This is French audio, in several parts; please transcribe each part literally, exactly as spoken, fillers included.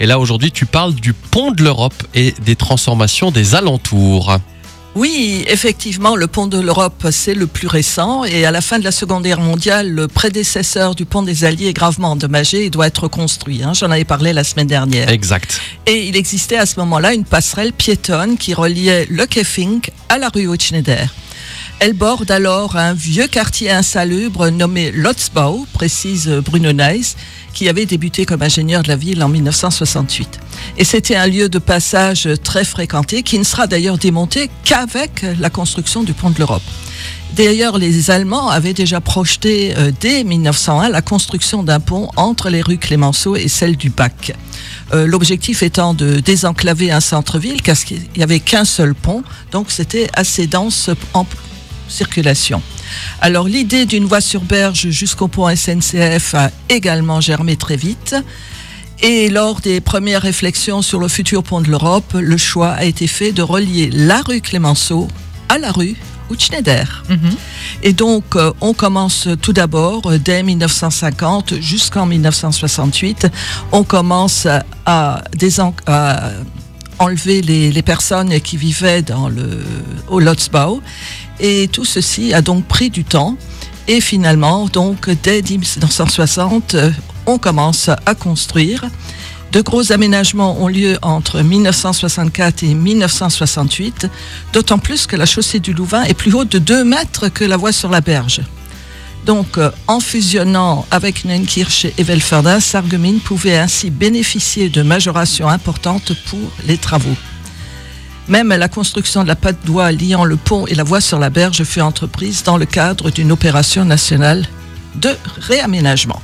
Et là, aujourd'hui, tu parles du pont de l'Europe et des transformations des alentours. Oui, effectivement, le pont de l'Europe, c'est le plus récent. Et à la fin de la Seconde Guerre mondiale, le prédécesseur du pont des Alliés est gravement endommagé et doit être reconstruit. Hein. J'en avais parlé la semaine dernière. Exact. Et il existait à ce moment-là une passerelle piétonne qui reliait le quai Fink à la rue Haut-Schneider. Elle borde alors un vieux quartier insalubre nommé Lotzbau, précise Bruno Neis, qui avait débuté comme ingénieur de la ville en dix-neuf cent soixante-huit. Et c'était un lieu de passage très fréquenté qui ne sera d'ailleurs démonté qu'avec la construction du pont de l'Europe. D'ailleurs, les Allemands avaient déjà projeté euh, dès dix-neuf cent un la construction d'un pont entre les rues Clémenceau et celle du Bac. Euh, l'objectif étant de désenclaver un centre-ville, car il n'y avait qu'un seul pont, donc c'était assez dense en circulation. Alors l'idée d'une voie sur berge jusqu'au pont S N C F a également germé très vite. Et lors des premières réflexions sur le futur pont de l'Europe, le choix a été fait de relier la rue Clémenceau à la rue Haut-Schneider. Mmh. Et donc, euh, on commence tout d'abord, euh, dès dix-neuf cent cinquante jusqu'en dix-neuf cent soixante-huit, on commence à, désen- à enlever les, les personnes qui vivaient dans le, au Lotzbau. Et tout ceci a donc pris du temps. Et finalement, donc, dès dix-neuf cent soixante, on commence à construire. De gros aménagements ont lieu entre dix-neuf cent soixante-quatre et dix-neuf cent soixante-huit, d'autant plus que la chaussée du Louvain est plus haute de deux mètres que la voie sur la berge. Donc, en fusionnant avec Neunkirch et Welferdin, Sarreguemines pouvait ainsi bénéficier de majorations importantes pour les travaux. Même la construction de la patte d'oie liant le pont et la voie sur la berge fut entreprise dans le cadre d'une opération nationale de réaménagement.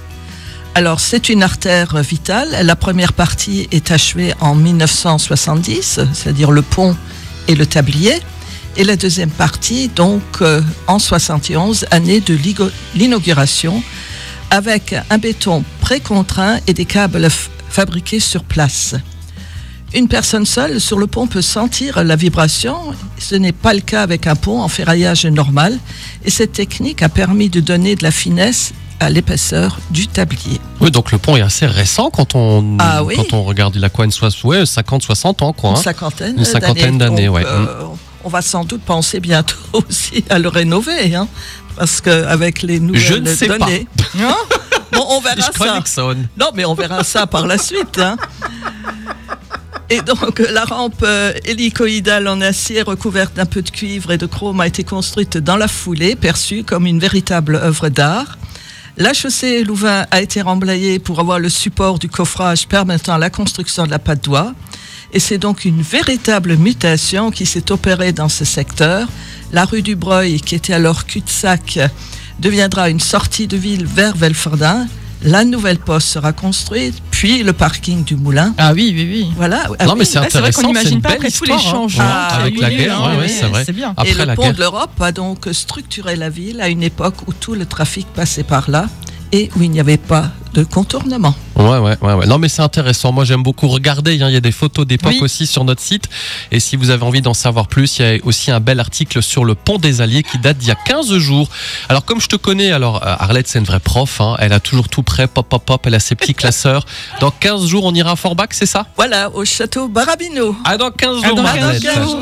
Alors, c'est une artère vitale. La première partie est achevée en dix-neuf cent soixante-dix, c'est-à-dire le pont et le tablier. Et la deuxième partie, donc, euh, en soixante et onze, année de l'inauguration, avec un béton précontraint et des câbles f- fabriqués sur place. Une personne seule sur le pont peut sentir la vibration. Ce n'est pas le cas avec un pont en ferraillage normal. Et cette technique a permis de donner de la finesse à l'épaisseur du tablier. Oui, donc le pont est assez récent quand on, ah, oui. quand on regarde la quoi, une soix, ouais, cinquante soixante ans, quoi. Hein. Une cinquantaine, une cinquantaine d'années. d'années donc, ouais. euh, on va sans doute penser bientôt aussi à le rénover, hein, parce qu'avec les nouvelles Je ne sais données... pas. Hein, bon, on verra Je ça. sonne. Non, mais on verra ça par la suite. Hein. Et donc, la rampe euh, hélicoïdale en acier recouverte d'un peu de cuivre et de chrome a été construite dans la foulée, perçue comme une véritable œuvre d'art. La chaussée Louvain a été remblayée pour avoir le support du coffrage permettant la construction de la patte d'oie. Et c'est donc une véritable mutation qui s'est opérée dans ce secteur. La rue du Breuil, qui était alors cul-de-sac, deviendra une sortie de ville vers Welferdin. La nouvelle poste sera construite, puis le parking du Moulin. Ah oui, oui, oui. Voilà. Non, ah mais oui. c'est Ouais, c'est vrai intéressant. qu'on n'imagine c'est pas une après belle tous les histoire, changements hein, Ah, avec qu'il y la a eu, guerre. hein, Ouais, ouais, ouais, c'est vrai. c'est bien. Après Et le la pont guerre. de l'Europe a donc structuré la ville à une époque où tout le trafic passait par là et où il n'y avait pas de contournement. Ouais, ouais, ouais, ouais. Non, mais c'est intéressant. Moi, j'aime beaucoup regarder. Hein. Il y a des photos d'époque Oui. aussi sur notre site. Et si vous avez envie d'en savoir plus, il y a aussi un bel article sur le pont des Alliés qui date d'il y a quinze jours. Alors, comme je te connais, alors Arlette, c'est une vraie prof. Hein. Elle a toujours tout prêt. Pop, pop, pop. Elle a ses petits classeurs. Dans quinze jours, on ira à Forbach, c'est ça? Voilà, au château Barabino. Ah, dans quinze Ah, jours, dans Arlette. quinze jours.